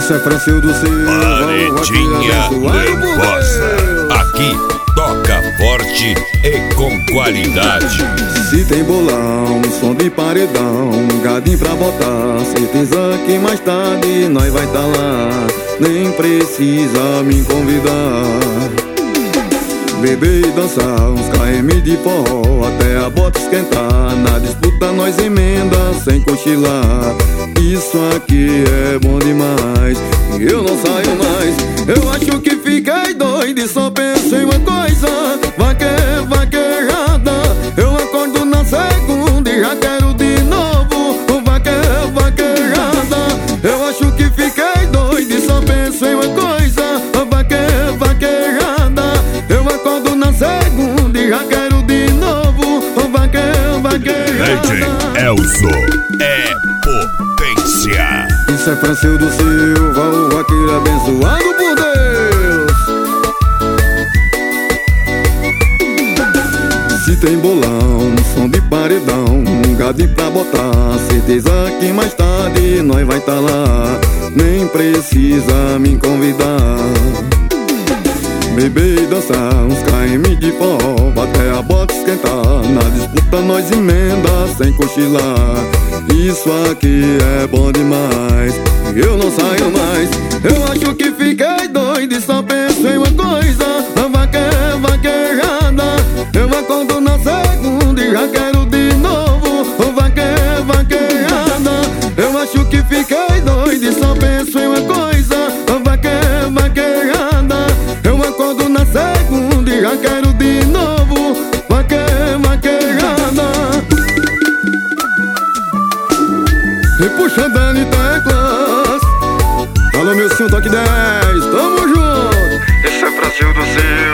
Isso é Francio do Silva, Paredinha Nervosa. Aqui toca forte e com qualidade. Se tem bolão, som de paredão, gadinho pra botar, certeza que mais tarde nós vai tá lá. Nem precisa me convidar. Beber e dançar uns KM de forró até a bota esquentar. Na disputa nós emenda sem cochilar. Isso aqui é bom demais e eu não saio mais. Eu acho que fiquei doido e só penso em uma coisa: vaquejada. Eu acordo na segunda e já quero de novo vaquejada. Eu acho que fiquei doido e só penso em uma coisa: vaquejada. Eu acordo na segunda e já quero de novo vaquejada. DJ Elzo é potência. Isso é Francio do Silva, o vaqueiro abençoado por Deus. Se tem bolão, som de paredão, gadinho pra botar, certeza que mais tarde nós vai tá lá. Nem precisa me convidar. Beber e dançar uns KM de forró até a bota esquentar. Na disputa nós emenda sem cochilar. Isso aqui é bom demais e eu não saio mais. Eu acho que fiquei doido e só penso em uma coisa: vaquejada. Eu acordo na segunda e já quero de novo vaquejada. Eu acho que fiquei doido e só penso em uma coisa: vaquejada. Eu acordo na segunda e já quero de novo vaquejada. E puxa Dani Teclas. Alô, meu senhor, toque 10, tamo junto. Esse é Francio do Silva.